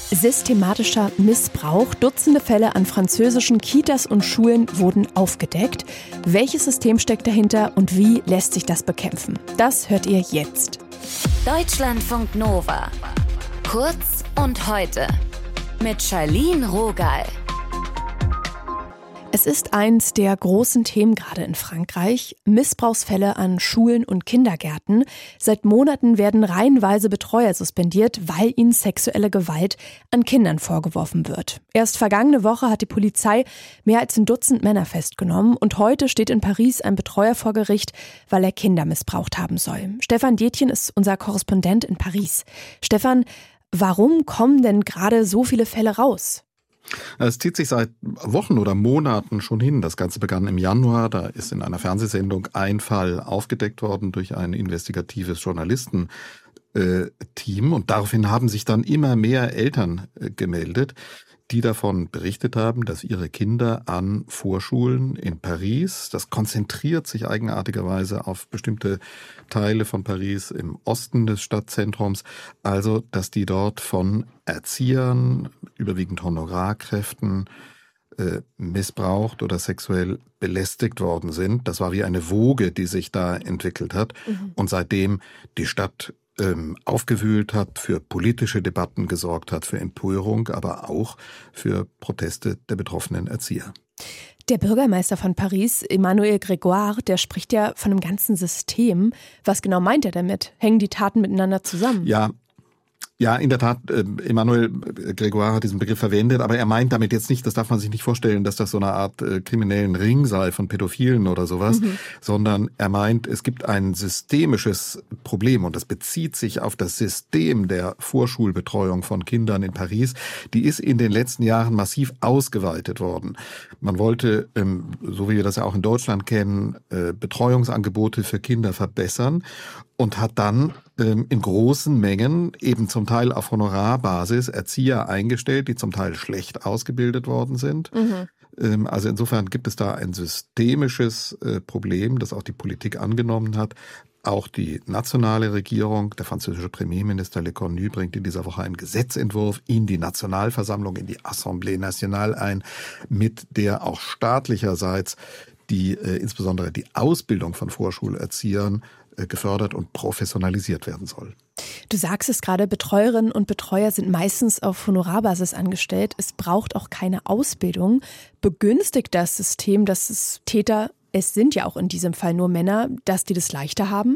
Systematischer Missbrauch. Dutzende Fälle an französischen Kitas und Schulen wurden aufgedeckt. Welches System steckt dahinter und wie lässt sich das bekämpfen? Das hört ihr jetzt. Deutschlandfunk Nova. Kurz und heute. Mit Charlene Rogal. Es ist eins der großen Themen gerade in Frankreich. Missbrauchsfälle an Schulen und Kindergärten. Seit Monaten werden reihenweise Betreuer suspendiert, weil ihnen sexuelle Gewalt an Kindern vorgeworfen wird. Erst vergangene Woche hat die Polizei mehr als ein Dutzend Männer festgenommen und heute steht in Paris ein Betreuer vor Gericht, weil er Kinder missbraucht haben soll. Stefan Detjen ist unser Korrespondent in Paris. Stefan, warum kommen denn gerade so viele Fälle raus? Es zieht sich seit Wochen oder Monaten schon hin. Das Ganze begann im Januar. Da ist in einer Fernsehsendung ein Fall aufgedeckt worden durch ein investigatives Journalistenteam. Und daraufhin haben sich dann immer mehr Eltern gemeldet, die davon berichtet haben, dass ihre Kinder an Vorschulen in Paris, das konzentriert sich eigenartigerweise auf bestimmte Teile von Paris im Osten des Stadtzentrums, also dass die dort von Erziehern, überwiegend Honorarkräften, missbraucht oder sexuell belästigt worden sind. Das war wie eine Woge, die sich da entwickelt hat und seitdem die Stadt aufgewühlt hat, für politische Debatten gesorgt hat, für Empörung, aber auch für Proteste der betroffenen Erzieher. Der Bürgermeister von Paris, Emmanuel Grégoire, der spricht ja von einem ganzen System. Was genau meint er damit? Hängen die Taten miteinander zusammen? Ja, in der Tat, Emmanuel Grégoire hat diesen Begriff verwendet, aber er meint damit jetzt nicht, das darf man sich nicht vorstellen, dass das so eine Art kriminellen Ring sei von Pädophilen oder sowas, sondern er meint, es gibt ein systemisches Problem und das bezieht sich auf das System der Vorschulbetreuung von Kindern in Paris. Die ist in den letzten Jahren massiv ausgeweitet worden. Man wollte, so wie wir das ja auch in Deutschland kennen, Betreuungsangebote für Kinder verbessern und hat dann in großen Mengen, eben zum Teil auf Honorarbasis, Erzieher eingestellt, die zum Teil schlecht ausgebildet worden sind. Also insofern gibt es da ein systemisches Problem, das auch die Politik angenommen hat. Auch die nationale Regierung, der französische Premierminister Le Cornu bringt in dieser Woche einen Gesetzentwurf in die Nationalversammlung, in die Assemblée Nationale ein, mit der auch staatlicherseits insbesondere die Ausbildung von Vorschulerziehern gefördert und professionalisiert werden soll. Du sagst es gerade, Betreuerinnen und Betreuer sind meistens auf Honorarbasis angestellt. Es braucht auch keine Ausbildung. Begünstigt das System, dass es Täter, es sind ja auch in diesem Fall nur Männer, dass die das leichter haben?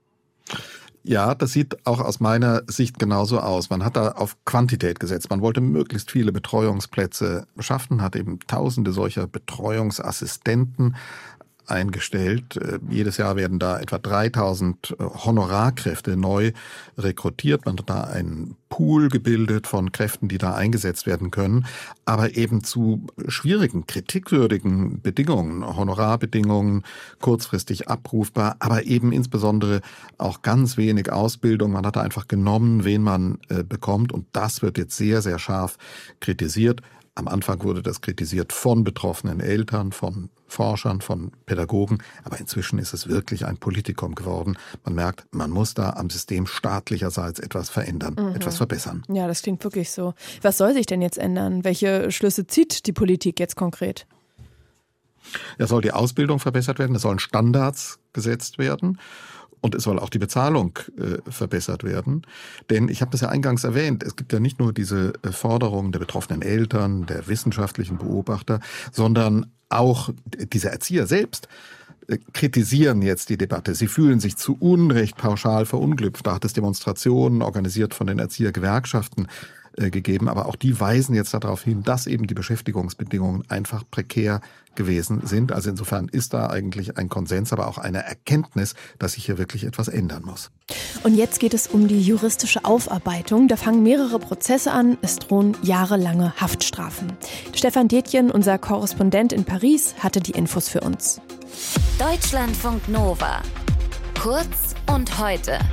Ja, das sieht auch aus meiner Sicht genauso aus. Man hat da auf Quantität gesetzt. Man wollte möglichst viele Betreuungsplätze schaffen, hat eben Tausende solcher Betreuungsassistenten eingestellt. Jedes Jahr werden da etwa 3000 Honorarkräfte neu rekrutiert. Man hat da einen Pool gebildet von Kräften, die da eingesetzt werden können, aber eben zu schwierigen, kritikwürdigen Bedingungen, Honorarbedingungen, kurzfristig abrufbar, aber eben insbesondere auch ganz wenig Ausbildung. Man hat da einfach genommen, wen man bekommt und das wird jetzt sehr, sehr scharf kritisiert. Am Anfang wurde das kritisiert von betroffenen Eltern, von Forschern, von Pädagogen. Aber inzwischen ist es wirklich ein Politikum geworden. Man merkt, man muss da am System staatlicherseits etwas verändern, etwas verbessern. Ja, das klingt wirklich so. Was soll sich denn jetzt ändern? Welche Schlüsse zieht die Politik jetzt konkret? Es soll die Ausbildung verbessert werden, es sollen Standards gesetzt werden. Und es soll auch die Bezahlung verbessert werden. Denn ich habe das ja eingangs erwähnt, es gibt ja nicht nur diese Forderungen der betroffenen Eltern, der wissenschaftlichen Beobachter, sondern auch diese Erzieher selbst kritisieren jetzt die Debatte. Sie fühlen sich zu Unrecht pauschal verunglückt. Da hat es Demonstrationen organisiert von den Erziehergewerkschaften gegeben, aber auch die weisen jetzt darauf hin, dass eben die Beschäftigungsbedingungen einfach prekär gewesen sind. Also insofern ist da eigentlich ein Konsens, aber auch eine Erkenntnis, dass sich hier wirklich etwas ändern muss. Und jetzt geht es um die juristische Aufarbeitung. Da fangen mehrere Prozesse an. Es drohen jahrelange Haftstrafen. Stefan Detjen, unser Korrespondent in Paris, hatte die Infos für uns. Deutschlandfunk Nova. Kurz und heute.